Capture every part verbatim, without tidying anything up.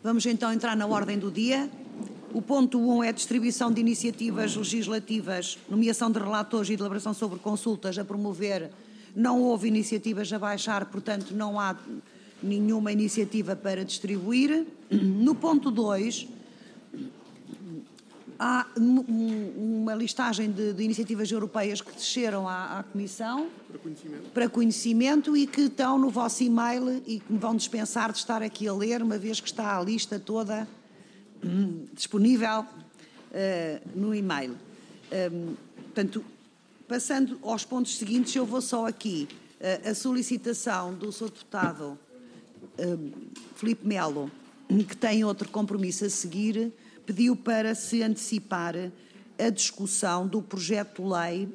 Vamos então entrar na ordem do dia. O ponto um é a distribuição de iniciativas legislativas, nomeação de relatores e deliberação sobre consultas a promover. Não houve iniciativas a baixar, portanto não há nenhuma iniciativa para distribuir. No ponto dois, há uma listagem de, de iniciativas europeias que desceram à, à Comissão para conhecimento. para conhecimento e que estão no vosso e-mail e que me vão dispensar de estar aqui a ler, uma vez que está a lista toda hum, disponível uh, no e-mail. Um, portanto, passando aos pontos seguintes, eu vou só aqui uh, a solicitação do senhor Deputado uh, Filipe Melo, que tem outro compromisso a seguir, pediu para se antecipar a discussão do projeto de lei,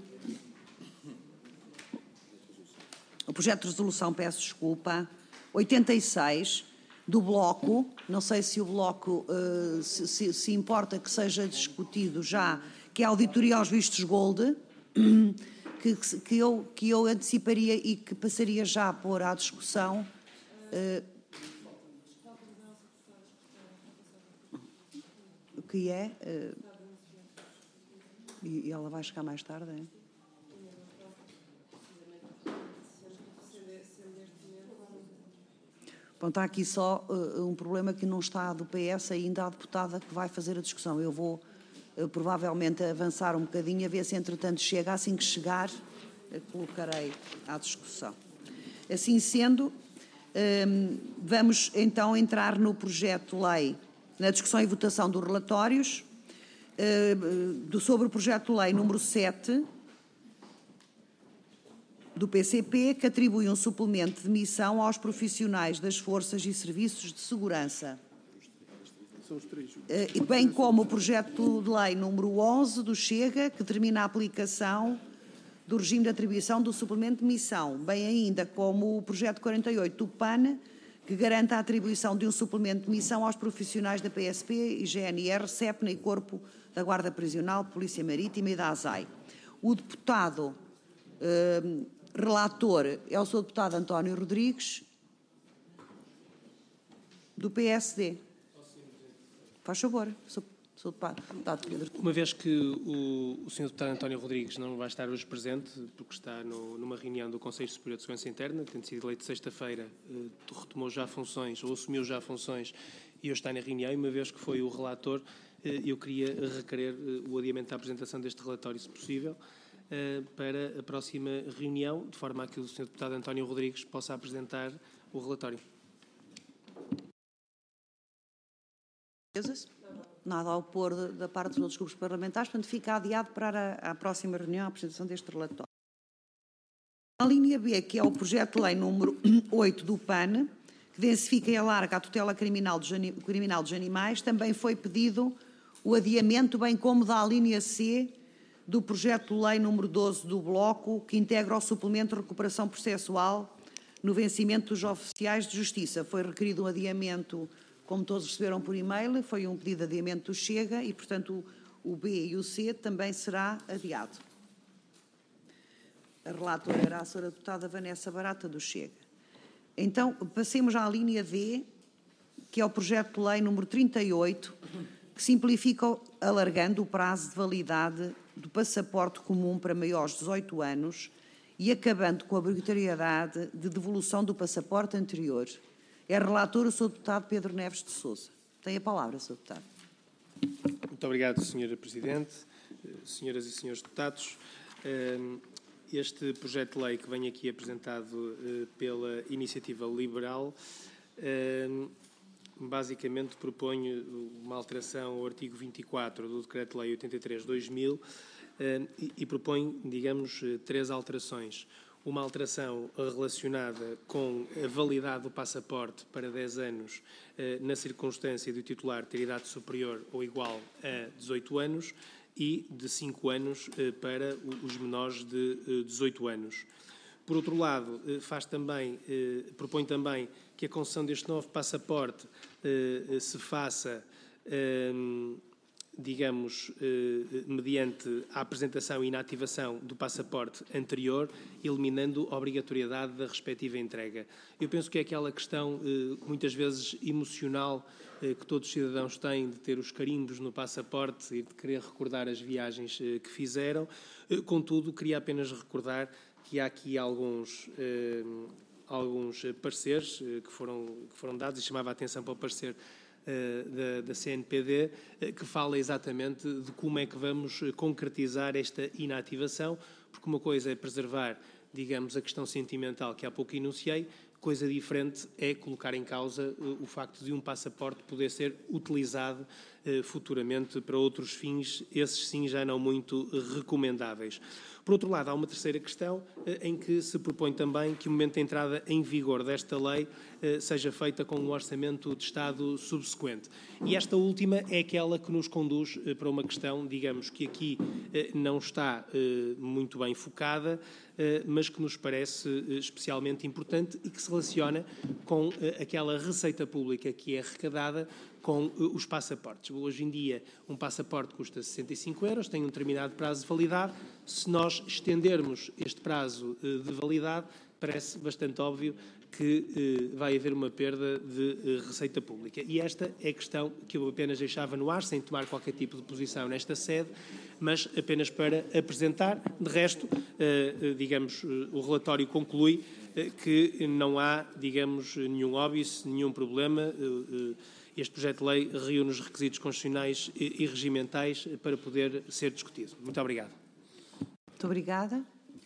o projeto de resolução, peço desculpa, oitenta e seis, do Bloco. Não sei se o Bloco uh, se, se, se importa que seja discutido já, que é a auditoria aos vistos gold, que, que, eu, que eu anteciparia e que passaria já a pôr à discussão. Uh, o que é? Uh, e ela vai chegar mais tarde, é? Bom, está aqui só uh, um problema que não está do P S ainda a deputada que vai fazer a discussão. Eu vou uh, provavelmente avançar um bocadinho, a ver se entretanto chega. Assim que chegar, uh, colocarei à discussão. Assim sendo, um, vamos então entrar no projeto de lei, na discussão e votação dos relatórios, uh, do, sobre o projeto de lei número sete, do P C P, que atribui um suplemento de missão aos profissionais das forças e serviços de segurança. São os três. Uh, bem como o projeto de lei número onze do Chega, que determina a aplicação do regime de atribuição do suplemento de missão, bem ainda como o projeto quarenta e oito do P A N, que garante a atribuição de um suplemento de missão aos profissionais da P S P e G N R, SEPNA e Corpo da Guarda Prisional, Polícia Marítima e da A S A I. O deputado uh, relator é o senhor deputado António Rodrigues, do P S D. Faz favor, senhor deputado Pedro. Uma vez que o, o senhor deputado António Rodrigues não vai estar hoje presente, porque está no, numa reunião do Conselho Superior de Segurança Interna, tendo sido eleito sexta-feira, eh, retomou já funções, ou assumiu já funções, e hoje está na reunião, e uma vez que foi o relator, eh, eu queria requerer eh, o adiamento da apresentação deste relatório, se possível, para a próxima reunião, de forma a que o senhor deputado António Rodrigues possa apresentar o relatório. Nada a opor da parte dos outros grupos parlamentares, portanto fica adiado para a, a próxima reunião a apresentação deste relatório. A linha B, que é o projeto de lei número oito do P A N, que densifica e alarga a tutela criminal dos, criminal dos animais, também foi pedido o adiamento, bem como da linha C, do projeto de lei número doze do Bloco, que integra o suplemento de recuperação processual no vencimento dos oficiais de justiça. Foi requerido um adiamento, como todos receberam por e-mail, foi um pedido de adiamento do Chega e, portanto, o, o B e o C também será adiado. A relatora era a senhora deputada Vanessa Barata, do Chega. Então, passemos à linha D, que é o projeto de lei número trinta e oito, que simplifica, alargando o prazo de validade do passaporte comum para maiores de dezoito anos e acabando com a obrigatoriedade de devolução do passaporte anterior. É relator o senhor deputado Pedro Neves de Sousa. Tem a palavra, senhor deputado. Muito obrigado, senhora Presidente, senhoras e senhores deputados. Este projeto de lei que vem aqui apresentado pela Iniciativa Liberal basicamente propõe uma alteração ao artigo vinte e quatro do Decreto-Lei oitenta e três barra dois mil e, e propõe, digamos, três alterações. Uma alteração relacionada com a validade do passaporte para dez anos na circunstância de o titular ter idade superior ou igual a dezoito anos e de cinco anos para os menores de dezoito anos. Por outro lado, faz também, propõe também que a concessão deste novo passaporte se faça digamos, eh, mediante a apresentação e inativação do passaporte anterior, eliminando a obrigatoriedade da respectiva entrega. Eu penso que é aquela questão, eh, muitas vezes emocional, eh, que todos os cidadãos têm de ter os carimbos no passaporte e de querer recordar as viagens eh, que fizeram. Eh, contudo, queria apenas recordar que há aqui alguns, eh, alguns pareceres eh, que, foram, que foram dados, e chamava a atenção para o parecer Da, da C N P D, que fala exatamente de como é que vamos concretizar esta inativação, porque uma coisa é preservar, digamos, a questão sentimental que há pouco enunciei, coisa diferente é colocar em causa o facto de um passaporte poder ser utilizado futuramente para outros fins, esses sim já não muito recomendáveis. Por outro lado, há uma terceira questão em que se propõe também que o momento de entrada em vigor desta lei seja feita com um orçamento de Estado subsequente. E esta última é aquela que nos conduz para uma questão, digamos, que aqui não está muito bem focada, mas que nos parece especialmente importante e que se relaciona com aquela receita pública que é arrecadada com os passaportes. Hoje em dia, um passaporte custa sessenta e cinco euros, tem um determinado prazo de validade. Se nós estendermos este prazo de validade, parece bastante óbvio que eh, vai haver uma perda de eh, receita pública. E esta é a questão que eu apenas deixava no ar, sem tomar qualquer tipo de posição nesta sede, mas apenas para apresentar. De resto, eh, digamos, o relatório conclui eh, que não há, digamos, nenhum óbice, nenhum problema. Eh, este projeto de lei reúne os requisitos constitucionais e, e regimentais para poder ser discutido. Muito obrigado. Muito obrigada.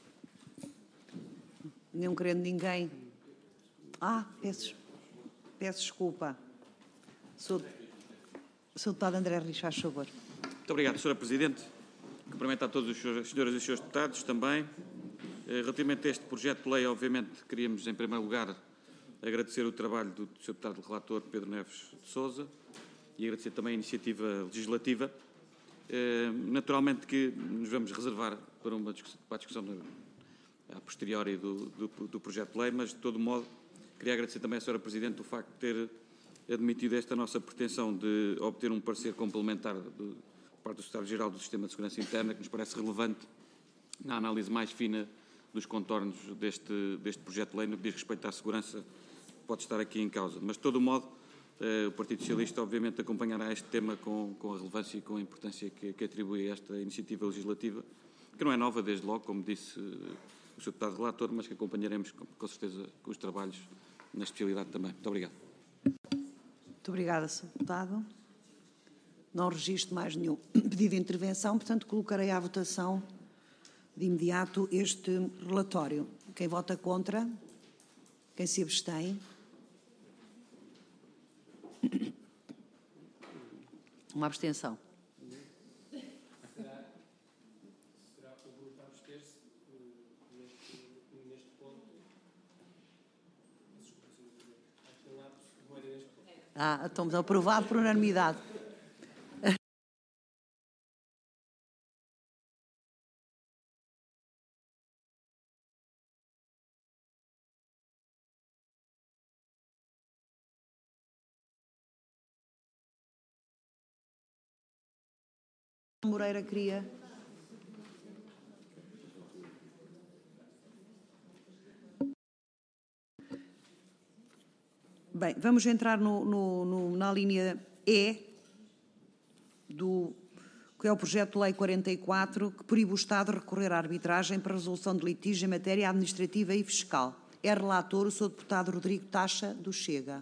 Não querendo ninguém. Ah, peço, peço desculpa. Sou, sou o deputado André Rios, faz favor. Muito obrigado, senhora Presidente. Cumprimento a todos os senhores, senhoras e senhores deputados também. Relativamente a este projeto de lei, obviamente, queríamos, em primeiro lugar, agradecer o trabalho do senhor deputado relator Pedro Neves de Sousa e agradecer também a iniciativa legislativa. Naturalmente que nos vamos reservar para uma discussão, para a discussão a posteriori do, do, do projeto de lei, mas, de todo modo, queria agradecer também à senhora Presidente o facto de ter admitido esta nossa pretensão de obter um parecer complementar do, por parte do Secretário-Geral do Sistema de Segurança Interna, que nos parece relevante na análise mais fina dos contornos deste, deste projeto de lei, no que diz respeito à segurança que pode estar aqui em causa. Mas, de todo modo, eh, o Partido Socialista, obviamente, acompanhará este tema com, com a relevância e com a importância que, que atribui a esta iniciativa legislativa, que não é nova, desde logo, como disse o senhor deputado relator, mas que acompanharemos com, com certeza com os trabalhos na especialidade também. Muito obrigado. Muito obrigada, senhor Deputado. Não registro mais nenhum pedido de intervenção, portanto, colocarei à votação de imediato este relatório. Quem vota contra? Quem se abstém? Uma abstenção. Ah, estamos aprovado por unanimidade. Moreira queria. Bem, vamos entrar no, no, no, na linha E, do, que é o projeto de lei quarenta e quatro, que proíbe o Estado de recorrer à arbitragem para resolução de litígio em matéria administrativa e fiscal. É relator o senhor deputado Rodrigo Taxa, do Chega.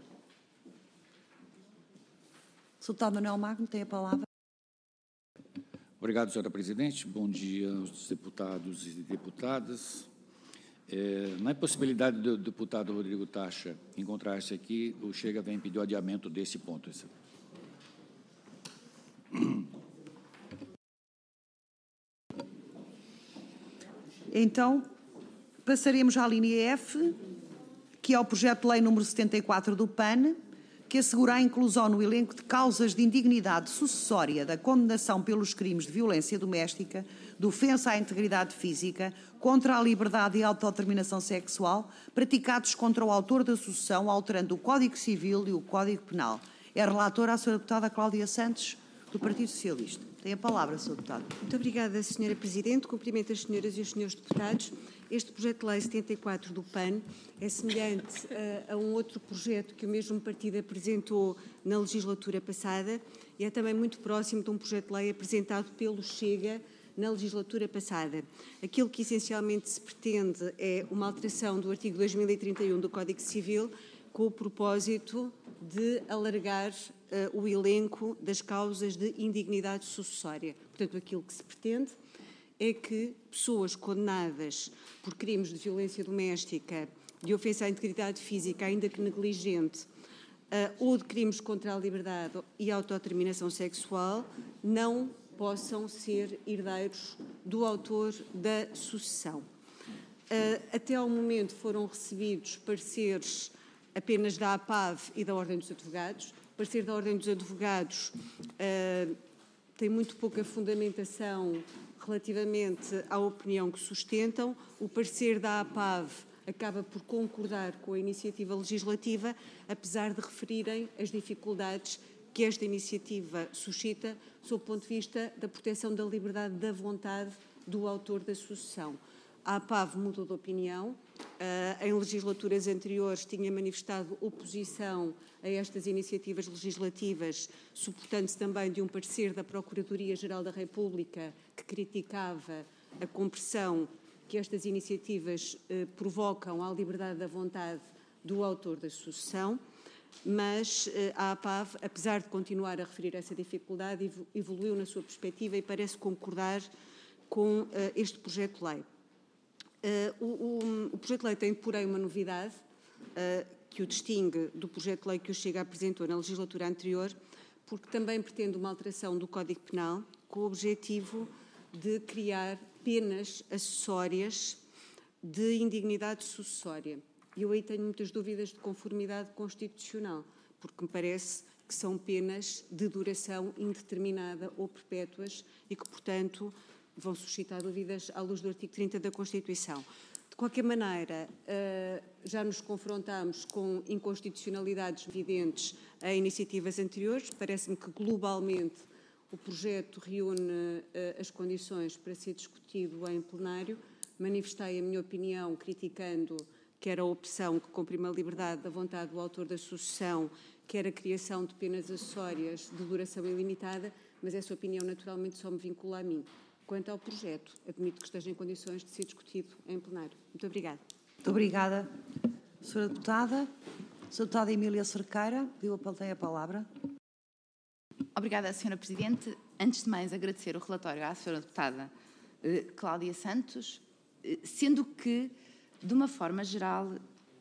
O senhor deputado Manuel Magno tem a palavra. Obrigado, senhora Presidente. Bom dia aos deputados e deputadas. É, na impossibilidade do deputado Rodrigo Taxa encontrar-se aqui, o Chega vem pedir o adiamento desse ponto. Então, passaremos à linha F, que é o projeto de lei número setenta e quatro do P A N, que assegura a inclusão no elenco de causas de indignidade sucessória da condenação pelos crimes de violência doméstica, de ofensa à integridade física, contra a liberdade e autodeterminação sexual, praticados contra o autor da sucessão, alterando o Código Civil e o Código Penal. É relatora a senhora deputada Cláudia Santos. do Partido Socialista. Tem a palavra, senhor Deputado. Muito obrigada, senhora Presidente. Cumprimento as senhoras e os senhores deputados. Este projeto de lei setenta e quatro do P A N é semelhante a, a um outro projeto que o mesmo partido apresentou na legislatura passada e é também muito próximo de um projeto de lei apresentado pelo Chega na legislatura passada. Aquilo que essencialmente se pretende é uma alteração do artigo dois mil e trinta e um do Código Civil com o propósito de alargar uh, o elenco das causas de indignidade sucessória. Portanto, aquilo que se pretende é que pessoas condenadas por crimes de violência doméstica, de ofensa à integridade física, ainda que negligente, uh, ou de crimes contra a liberdade e autodeterminação sexual, não possam ser herdeiros do autor da sucessão. Uh, até ao momento foram recebidos pareceres apenas da A P A V e da Ordem dos Advogados. O parecer da Ordem dos Advogados uh, tem muito pouca fundamentação relativamente à opinião que sustentam. O parecer da A P A V acaba por concordar com a iniciativa legislativa, apesar de referirem as dificuldades que esta iniciativa suscita sob o ponto de vista da proteção da liberdade da vontade do autor da sucessão. A A P A V mudou de opinião. Uh, em legislaturas anteriores tinha manifestado oposição a estas iniciativas legislativas, suportando-se também de um parecer da Procuradoria-Geral da República que criticava a compressão que estas iniciativas uh, provocam à liberdade da vontade do autor da sucessão, mas uh, a A P A V, apesar de continuar a referir essa dificuldade, evoluiu na sua perspectiva e parece concordar com uh, este projeto de lei. Uh, o, o, o projeto de lei tem, porém, uma novidade uh, que o distingue do projeto de lei que o Chega apresentou na legislatura anterior, porque também pretende uma alteração do Código Penal com o objetivo de criar penas acessórias de indignidade sucessória. E eu aí tenho muitas dúvidas de conformidade constitucional, porque me parece que são penas de duração indeterminada ou perpétuas e que, portanto, vão suscitar dúvidas à luz do artigo trinta da Constituição. De qualquer maneira, já nos confrontámos com inconstitucionalidades evidentes a iniciativas anteriores. Parece-me que, globalmente, o projeto reúne as condições para ser discutido em plenário. Manifestei a minha opinião criticando quer a opção que comprime a liberdade da vontade do autor da sucessão, quer a criação de penas acessórias de duração ilimitada, mas essa opinião naturalmente só me vincula a mim. Quanto ao projeto, admito que esteja em condições de ser discutido em plenário. Muito obrigada. Muito obrigada, senhora Deputada. senhora Deputada Emília Cerqueira, pediu a palavra. Obrigada, senhora Presidente. Antes de mais, agradecer o relatório à senhora Deputada eh, Cláudia Santos, eh, sendo que, de uma forma geral,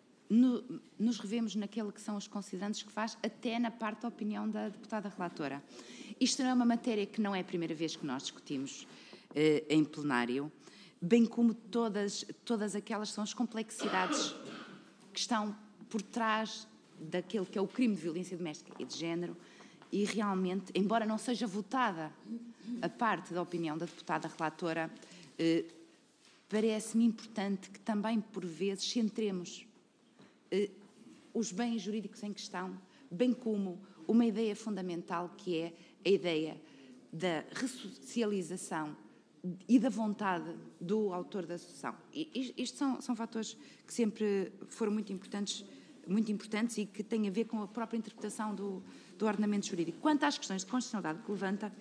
no, nos revemos naquilo que são os considerandos que faz, até na parte da opinião da deputada relatora. Isto não é uma matéria que não é a primeira vez que nós discutimos eh, em plenário, bem como todas, todas aquelas são as complexidades que estão por trás daquele que é o crime de violência doméstica e de género, e realmente, embora não seja votada a parte da opinião da deputada relatora, eh, parece-me importante que também, por vezes, centremos eh, os bens jurídicos em questão, bem como uma ideia fundamental que é a ideia da ressocialização e da vontade do autor da sucessão. E isto são, são fatores que sempre foram muito importantes, muito importantes e que têm a ver com a própria interpretação do, do ordenamento jurídico. Quanto às questões de constitucionalidade que levanta,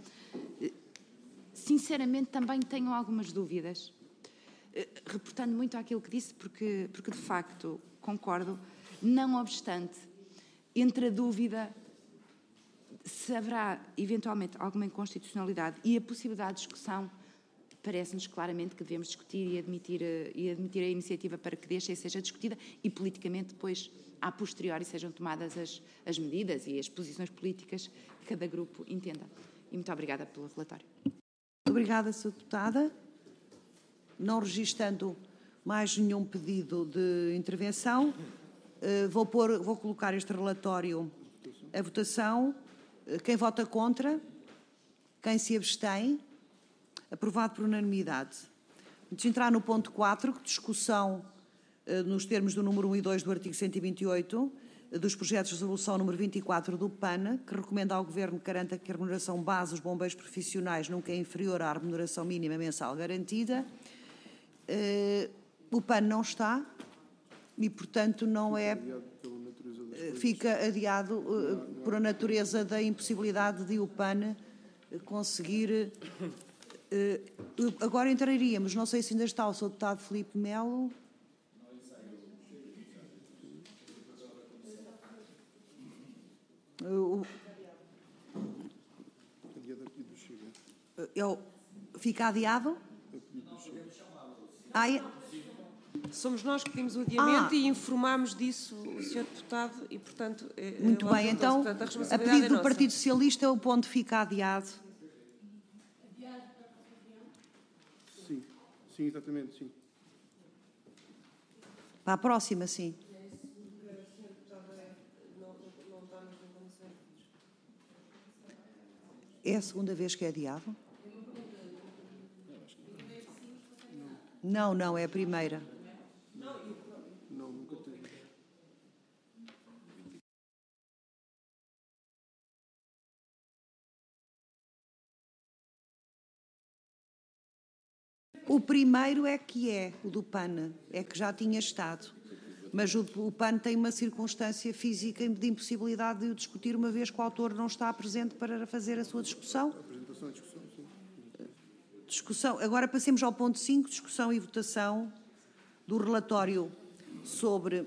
sinceramente também tenho algumas dúvidas, reportando muito àquilo que disse, porque, porque de facto concordo, não obstante, entre a dúvida se haverá eventualmente alguma inconstitucionalidade e a possibilidade de discussão, parece-nos claramente que devemos discutir e admitir, e admitir a iniciativa para que deixe e seja discutida e politicamente depois, a posteriori, sejam tomadas as, as medidas e as posições políticas que cada grupo entenda. E muito obrigada pelo relatório. Muito obrigada, senhora Deputada. Não registando mais nenhum pedido de intervenção, vou, pôr, vou colocar este relatório à votação. Quem vota contra? Quem se abstém? Aprovado por unanimidade. Vamos entrar no ponto quatro, discussão nos termos do número um e dois do artigo cento e vinte e oito, dos projetos de resolução número vinte e quatro do P A N, que recomenda ao Governo que garanta que a remuneração base dos bombeiros profissionais nunca é inferior à remuneração mínima mensal garantida. O P A N não está e, portanto, não é, fica adiado por a natureza da impossibilidade de o P A N conseguir. Agora entraríamos, não sei se ainda está o senhor Deputado Filipe Melo. O, eu, fica adiado? Ah, é? Somos nós que pedimos o adiamento ah. e informámos disso o senhor Deputado e, portanto... Muito é, bem, então, portanto, a, a pedido é do Partido Socialista, o ponto fica adiado. Sim, sim, exatamente, sim. Para a próxima, sim. É a segunda vez que é adiado? Não, não, é a primeira. Não, nunca teve. O primeiro é que é, o do P A N, é que já tinha estado. Mas o, o P A N tem uma circunstância física de impossibilidade de o discutir, uma vez que o autor não está presente para fazer a sua discussão. A apresentação e discussão, sim. Discussão. Agora passemos ao ponto cinco, discussão e votação do relatório sobre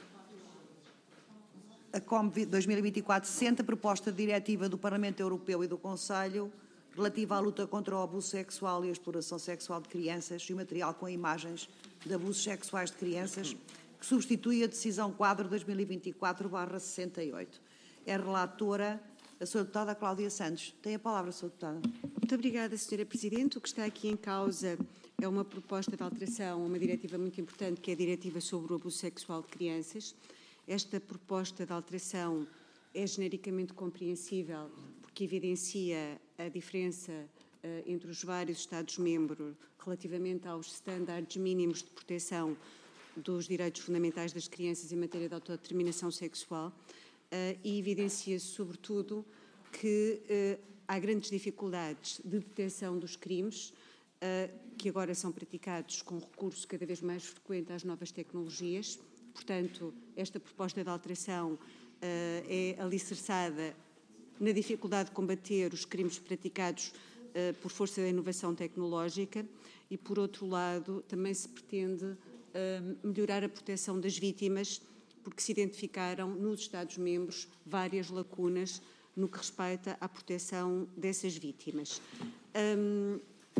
a C O M dois mil e vinte e quatro sessenta, proposta de diretiva do Parlamento Europeu e do Conselho relativa à luta contra o abuso sexual e a exploração sexual de crianças e o material com imagens de abusos sexuais de crianças, que substitui a decisão quadro dois mil e vinte e quatro barra sessenta e oito. É relatora a senhora Deputada Cláudia Santos. Tem a palavra, senhora Deputada. Muito obrigada, senhora Presidente. O que está aqui em causa é uma proposta de alteração a uma diretiva muito importante, que é a Diretiva sobre o Abuso Sexual de Crianças. Esta proposta de alteração é genericamente compreensível, porque evidencia a diferença uh, entre os vários Estados-membros relativamente aos estándares mínimos de proteção dos direitos fundamentais das crianças em matéria de autodeterminação sexual uh, e evidencia-se, sobretudo, que uh, há grandes dificuldades de detecção dos crimes, uh, que agora são praticados com recurso cada vez mais frequente às novas tecnologias. Portanto, esta proposta de alteração uh, é alicerçada na dificuldade de combater os crimes praticados uh, por força da inovação tecnológica e, por outro lado, também se pretende uh, melhorar a proteção das vítimas, porque se identificaram nos Estados-membros várias lacunas no que respeita à proteção dessas vítimas. Um,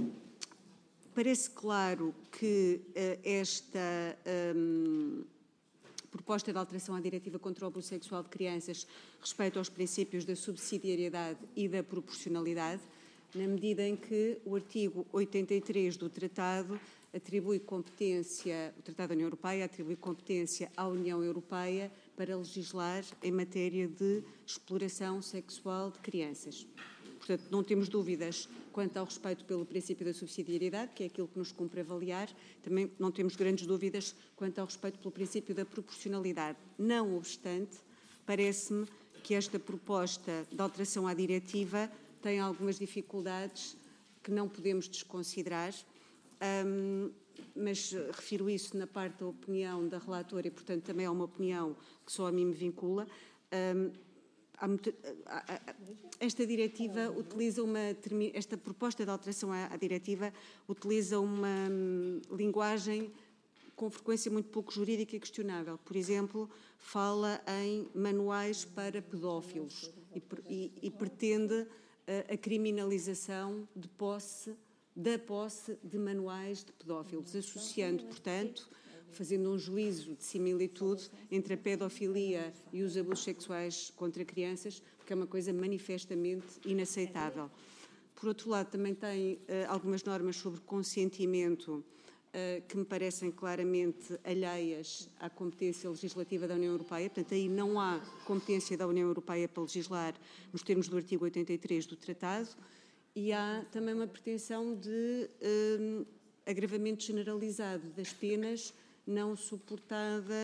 parece claro que uh, esta um, proposta de alteração à Diretiva contra o Abuso Sexual de Crianças respeita aos princípios da subsidiariedade e da proporcionalidade, na medida em que o artigo oitenta e três do Tratado atribui competência, o Tratado da União Europeia atribui competência à União Europeia para legislar em matéria de exploração sexual de crianças. Portanto, não temos dúvidas quanto ao respeito pelo princípio da subsidiariedade, que é aquilo que nos cumpre avaliar, também não temos grandes dúvidas quanto ao respeito pelo princípio da proporcionalidade. Não obstante, parece-me que esta proposta de alteração à diretiva tem algumas dificuldades que não podemos desconsiderar, um, mas refiro isso na parte da opinião da relatora e, portanto, também é uma opinião que só a mim me vincula. Um, há muito, esta diretiva utiliza uma, esta proposta de alteração à, à diretiva utiliza uma um, linguagem com frequência muito pouco jurídica e questionável. Por exemplo, fala em manuais para pedófilos e, e, e pretende a, a criminalização de posse, da posse de manuais de pedófilos, associando, portanto, fazendo um juízo de similitude entre a pedofilia e os abusos sexuais contra crianças, porque é uma coisa manifestamente inaceitável. Por outro lado, também tem uh, algumas normas sobre consentimento uh, que me parecem claramente alheias à competência legislativa da União Europeia. Portanto, aí não há competência da União Europeia para legislar nos termos do artigo oitenta e três do Tratado, e há também uma pretensão de uh, agravamento generalizado das penas não suportada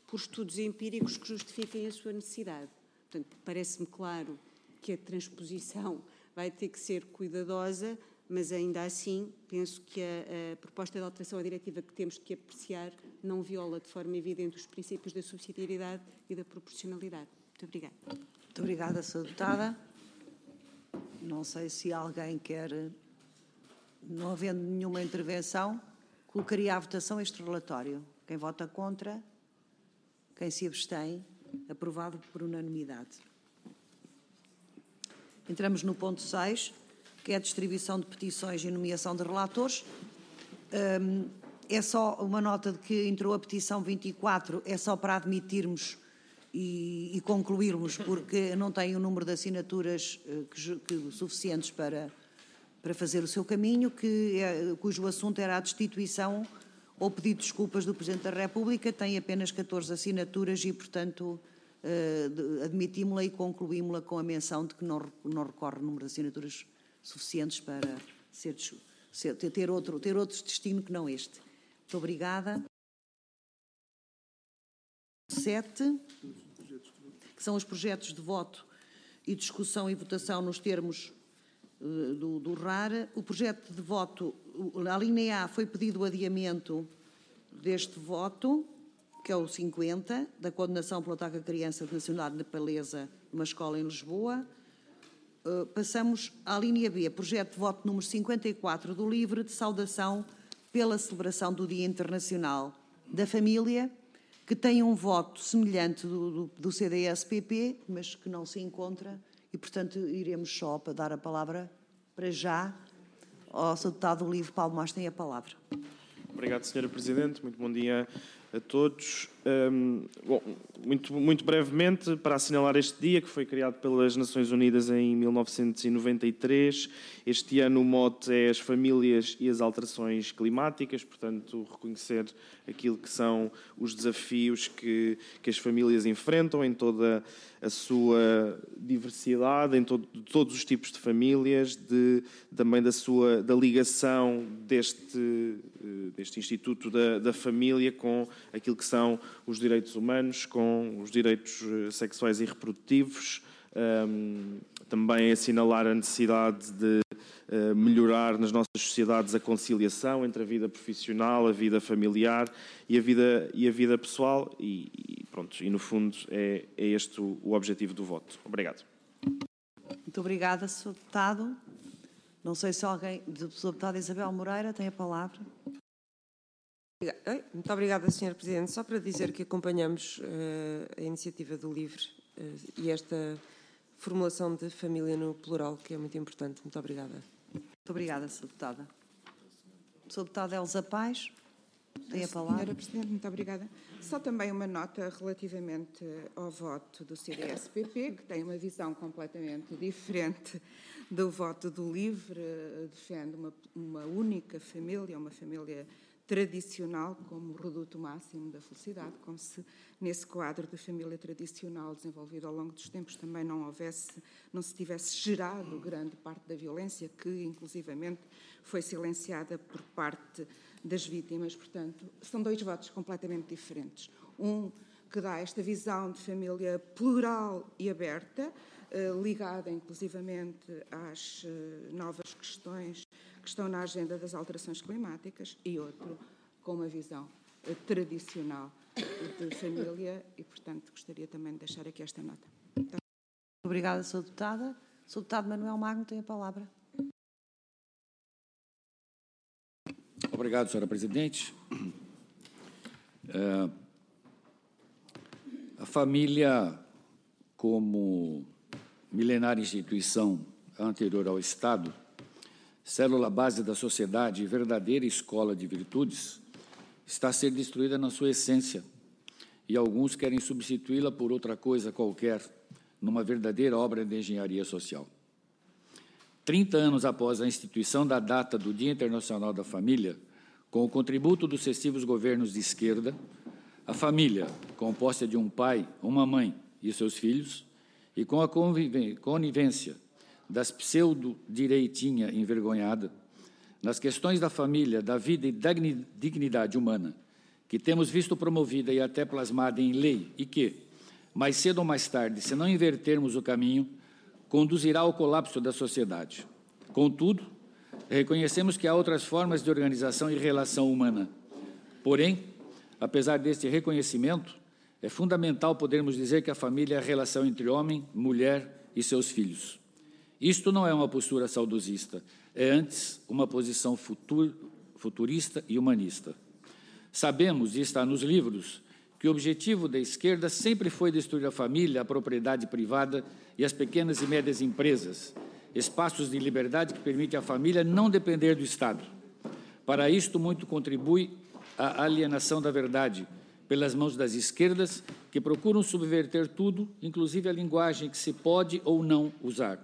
por estudos empíricos que justifiquem a sua necessidade. Portanto, parece-me claro que a transposição vai ter que ser cuidadosa, mas ainda assim penso que a, a proposta de alteração à diretiva que temos que apreciar não viola de forma evidente os princípios da subsidiariedade e da proporcionalidade. Muito obrigada. Muito obrigada, senhora Deputada. Não sei se alguém quer, não havendo nenhuma intervenção, colocaria à votação este relatório. Quem vota contra? Quem se abstém? Aprovado por unanimidade. Entramos no ponto seis, que é a distribuição de petições e nomeação de relatores. Um, é só uma nota de que entrou a petição vinte e quatro, é só para admitirmos e, e concluirmos, porque não tem o número de assinaturas uh, que, que, suficientes para, para fazer o seu caminho, que é, cujo assunto era a destituição ou pedido de desculpas do Presidente da República, tem apenas catorze assinaturas e, portanto, uh, admitimos-la e concluímos-la com a menção de que não, não recorre o número de assinaturas suficientes para ser, ser, ter, outro, ter outro destino que não este. Muito obrigada. Sete, que são os projetos de voto e discussão e votação nos termos uh, do, do R A R. O projeto de voto, a linha A, foi pedido o adiamento deste voto, que é o cinquenta, da condenação pelo ataque à criança de nacionalidade nepalesa numa escola em Lisboa. Uh, passamos à linha B, projeto de voto número cinquenta e quatro do LIVRE, de saudação pela celebração do Dia Internacional da Família, que tem um voto semelhante do, do, do C D S P P, mas que não se encontra, e, portanto, iremos só para dar a palavra para já ao senhor Deputado do LIVRE. Paulo Mas tem a palavra. Obrigado, senhora Presidente. Muito bom dia a todos. Um, bom, muito, muito brevemente, para assinalar este dia, que foi criado pelas Nações Unidas em mil novecentos e noventa e três. Este ano o mote é as famílias e as alterações climáticas, portanto, reconhecer aquilo que são os desafios que, que as famílias enfrentam em toda a sua diversidade, em todo, de todos os tipos de famílias, de, também da sua da ligação deste, deste Instituto da, da Família com aquilo que são os direitos humanos, com os direitos sexuais e reprodutivos. Um, também assinalar a necessidade de uh, melhorar nas nossas sociedades a conciliação entre a vida profissional, a vida familiar e a vida, e a vida pessoal e, e, pronto, e no fundo é, é este o, o objetivo do voto. Obrigado. Muito obrigada, senhor Deputado. Não sei se alguém, senhor Deputada Isabel Moreira, tem a palavra. Muito obrigada, senhora Presidente. Só para dizer que acompanhamos uh, a iniciativa do LIVRE uh, e esta formulação de família no plural, que é muito importante. Muito obrigada. Muito obrigada, senhora Deputada. senhora Deputada Elsa Paz, tem a palavra. Senhora Presidente, muito obrigada. Só também uma nota relativamente ao voto do C D S P P, que tem uma visão completamente diferente do voto do LIVRE, defende uma, uma única família, uma família tradicional como reduto máximo da felicidade, como se nesse quadro de família tradicional desenvolvido ao longo dos tempos também não houvesse, não se tivesse gerado grande parte da violência que inclusivamente foi silenciada por parte das vítimas. Portanto, são dois votos completamente diferentes. Um que dá esta visão de família plural e aberta, ligada inclusivamente às novas questões que estão na agenda das alterações climáticas, e outro com uma visão tradicional de família e, portanto, gostaria também de deixar aqui esta nota. Então... Obrigada, senhora Deputada. senhor Deputado Manuel Magno tem a palavra. Obrigado, senhora Presidente. É, a família, como milenária instituição anterior ao Estado, célula base da sociedade e verdadeira escola de virtudes, está a ser destruída na sua essência, e alguns querem substituí-la por outra coisa qualquer, numa verdadeira obra de engenharia social. Trinta anos após a instituição da data do Dia Internacional da Família, com o contributo dos sucessivos governos de esquerda, a família, composta de um pai, uma mãe e seus filhos, e com a conivência das pseudo-direitinha envergonhada, nas questões da família, da vida e da dignidade humana, que temos visto promovida e até plasmada em lei e que, mais cedo ou mais tarde, se não invertermos o caminho, conduzirá ao colapso da sociedade. Contudo, reconhecemos que há outras formas de organização e relação humana. Porém, apesar deste reconhecimento, é fundamental podermos dizer que a família é a relação entre homem, mulher e seus filhos. Isto não é uma postura saudosista, é antes uma posição futur, futurista e humanista. Sabemos, e está nos livros, que o objetivo da esquerda sempre foi destruir a família, a propriedade privada e as pequenas e médias empresas, espaços de liberdade que permitem à família não depender do Estado. Para isto, muito contribui a alienação da verdade pelas mãos das esquerdas, que procuram subverter tudo, inclusive a linguagem que se pode ou não usar.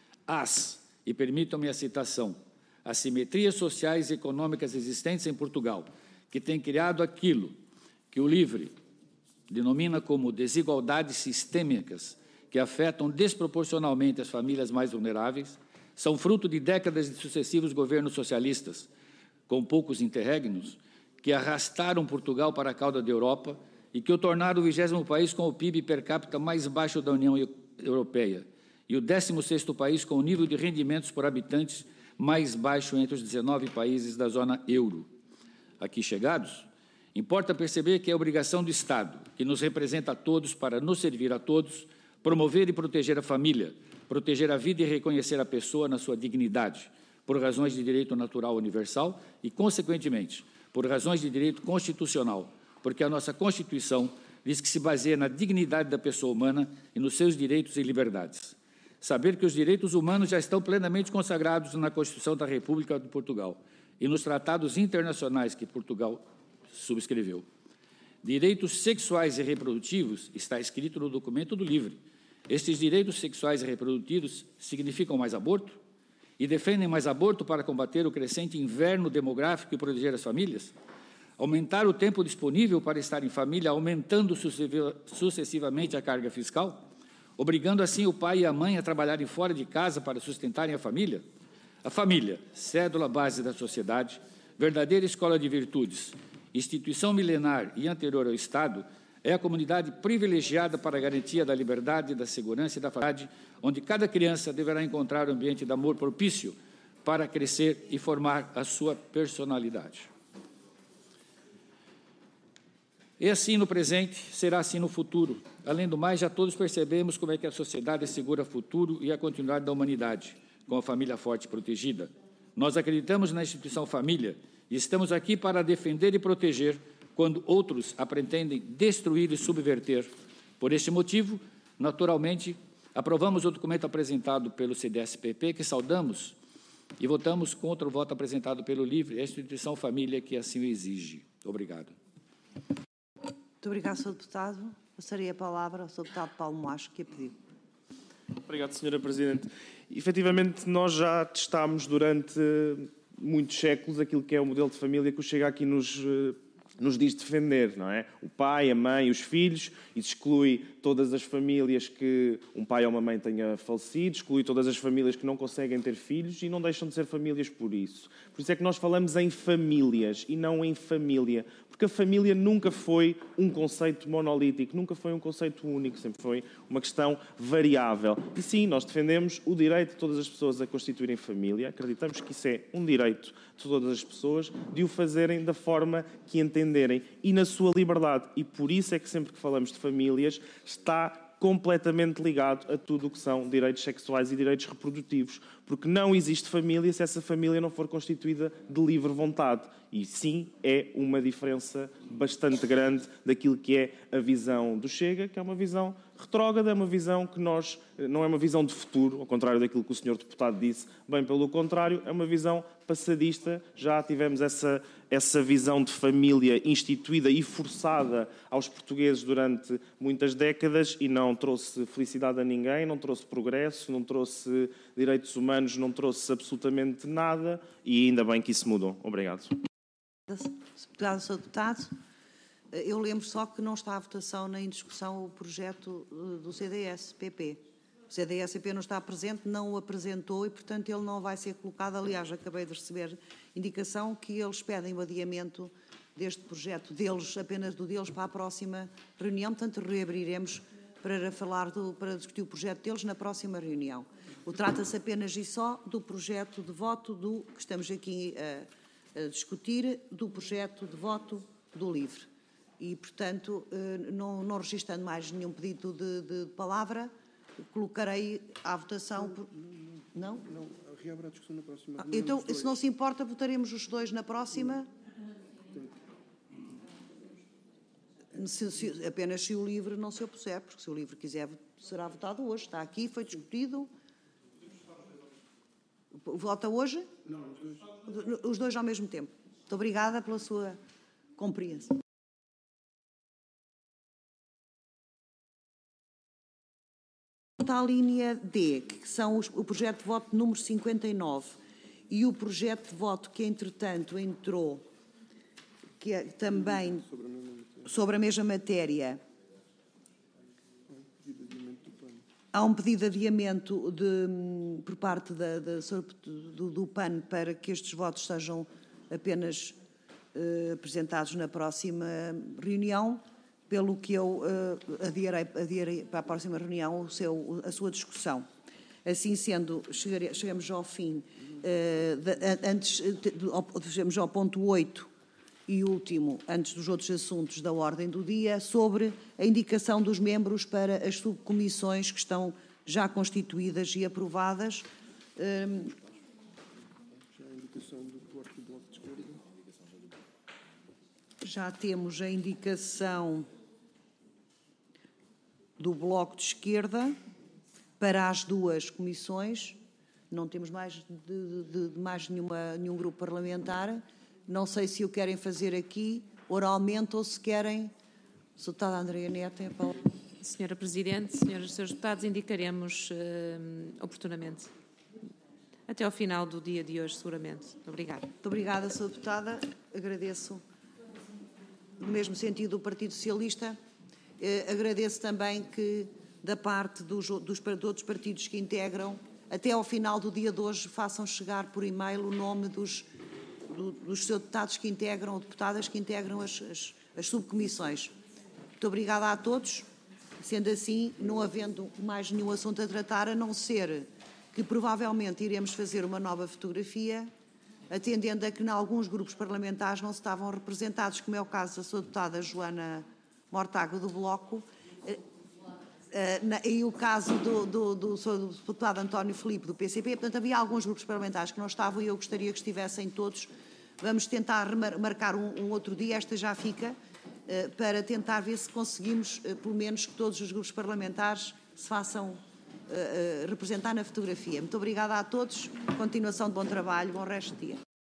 As, e permitam-me a citação, assimetrias sociais e econômicas existentes em Portugal, que têm criado aquilo que o LIVRE denomina como desigualdades sistêmicas, que afetam desproporcionalmente as famílias mais vulneráveis, são fruto de décadas de sucessivos governos socialistas, com poucos interregnos, que arrastaram Portugal para a cauda da Europa e que o tornaram o vigésimo país com o P I B per capita mais baixo da União Europeia e o décimo sexto país com o nível de rendimentos por habitantes mais baixo entre os dezenove países da zona euro. Aqui chegados, importa perceber que é obrigação do Estado, que nos representa a todos para nos servir a todos, promover e proteger a família, proteger a vida e reconhecer a pessoa na sua dignidade, por razões de direito natural universal e, consequentemente, por razões de direito constitucional, porque a nossa Constituição diz que se baseia na dignidade da pessoa humana e nos seus direitos e liberdades. Saber que os direitos humanos já estão plenamente consagrados na Constituição da República de Portugal e nos tratados internacionais que Portugal subscreveu. Direitos sexuais e reprodutivos está escrito no documento do LIVRE. Estes direitos sexuais e reprodutivos significam mais aborto? E defendem mais aborto para combater o crescente inverno demográfico e proteger as famílias? Aumentar o tempo disponível para estar em família, aumentando sucessivamente a carga fiscal? Obrigando assim o pai e a mãe a trabalharem fora de casa para sustentarem a família? A família, cédula base da sociedade, verdadeira escola de virtudes, instituição milenar e anterior ao Estado, é a comunidade privilegiada para a garantia da liberdade, da segurança e da felicidade, onde cada criança deverá encontrar um ambiente de amor propício para crescer e formar a sua personalidade. E assim no presente, será assim no futuro. Além do mais, já todos percebemos como é que a sociedade assegura o futuro e a continuidade da humanidade, com a família forte e protegida. Nós acreditamos na instituição família e estamos aqui para defender e proteger quando outros a pretendem destruir e subverter. Por este motivo, naturalmente, aprovamos o documento apresentado pelo C D S P P, que saudamos, e votamos contra o voto apresentado pelo LIVRE, a instituição família que assim o exige. Obrigado. Muito obrigado, senhor Deputado. Passaria a palavra ao senhor Deputado Paulo Moacho, que a pediu. Obrigado, senhora Presidente. Efetivamente, nós já testámos durante muitos séculos aquilo que é o modelo de família que o Chega aqui nos, nos diz defender, não é? O pai, a mãe, os filhos, e exclui todas as famílias que um pai ou uma mãe tenha falecido, exclui todas as famílias que não conseguem ter filhos e não deixam de ser famílias por isso. Por isso é que nós falamos em famílias e não em família, porque a família nunca foi um conceito monolítico, nunca foi um conceito único, sempre foi uma questão variável. E sim, nós defendemos o direito de todas as pessoas a constituírem família, acreditamos que isso é um direito de todas as pessoas, de o fazerem da forma que entenderem e na sua liberdade. E por isso é que sempre que falamos de famílias, está completamente ligado a tudo o que são direitos sexuais e direitos reprodutivos, porque não existe família se essa família não for constituída de livre vontade. E sim, é uma diferença bastante grande daquilo que é a visão do Chega, que é uma visão retrógrada, é uma visão que nós, não é uma visão de futuro, ao contrário daquilo que o senhor deputado disse, bem pelo contrário, é uma visão passadista. Já tivemos essa, essa visão de família instituída e forçada aos portugueses durante muitas décadas e não trouxe felicidade a ninguém, não trouxe progresso, não trouxe direitos humanos, não trouxe absolutamente nada e ainda bem que isso mudou. Obrigado. Obrigado, senhor Deputado. Eu lembro só que não está à votação nem em discussão o projeto do C D S P P. O C D S P P não está presente, não o apresentou e, portanto, ele não vai ser colocado. Aliás, acabei de receber indicação que eles pedem o adiamento deste projeto deles, apenas do deles, para a próxima reunião. Portanto, reabriremos para falar do, para discutir o projeto deles na próxima reunião. O trata-se apenas e só do projeto de voto do que estamos aqui a, a discutir, do projeto de voto do LIVRE. E, portanto, não, não registrando mais nenhum pedido de, de palavra, colocarei à votação. Por... Não? Não, reabre a discussão na próxima. Ah, então, se não se importa, votaremos os dois na próxima. Se, se, apenas se o LIVRE não se opuser, porque se o LIVRE quiser, será votado hoje. Está aqui, foi discutido. Vota hoje? Não, os dois. Os dois ao mesmo tempo. Muito obrigada pela sua compreensão. Quanto à linha D, que são os, o projeto de voto número cinquenta e nove e o projeto de voto que, entretanto, entrou, que é também sobre a mesma matéria, há um pedido de adiamento de, por parte da, da, do, do P A N para que estes votos sejam apenas eh, apresentados na próxima reunião, pelo que eu uh, adiarei, adiarei para a próxima reunião o seu, a sua discussão. Assim sendo, chegare, chegamos ao fim, uh, de, antes, de, chegamos ao ponto oito e último, antes dos outros assuntos da ordem do dia, sobre a indicação dos membros para as subcomissões que estão já constituídas e aprovadas. Um, já a indicação do Bloco de Esquerda. Já temos a indicação do Bloco de Esquerda para as duas comissões. Não temos mais, de, de, de mais nenhuma, nenhum grupo parlamentar. Não sei se o querem fazer aqui, oralmente, ou se querem... Sou deputada Andreia Neto. É para... Senhora Presidente, senhoras e senhores deputados, indicaremos uh, oportunamente. Até ao final do dia de hoje, seguramente. Obrigada. Muito obrigada, senhora Deputada. Agradeço. No mesmo sentido, o Partido Socialista. Eh, agradeço também que, da parte dos, dos, de outros partidos que integram, até ao final do dia de hoje, façam chegar por e-mail o nome dos, do, dos seus deputados que integram, ou deputadas que integram as, as, as subcomissões. Muito obrigada a todos. Sendo assim, não havendo mais nenhum assunto a tratar, a não ser que provavelmente iremos fazer uma nova fotografia, atendendo a que, em alguns grupos parlamentares, não se estavam representados, como é o caso da sua deputada Joana Mortágua, do Bloco, e o caso do, do, do, do deputado António Filipe, do P C P. Portanto, havia alguns grupos parlamentares que não estavam e eu gostaria que estivessem todos. Vamos tentar marcar um, um outro dia, esta já fica, para tentar ver se conseguimos, pelo menos, que todos os grupos parlamentares se façam representar na fotografia. Muito obrigada a todos. Continuação de bom trabalho, bom resto de dia.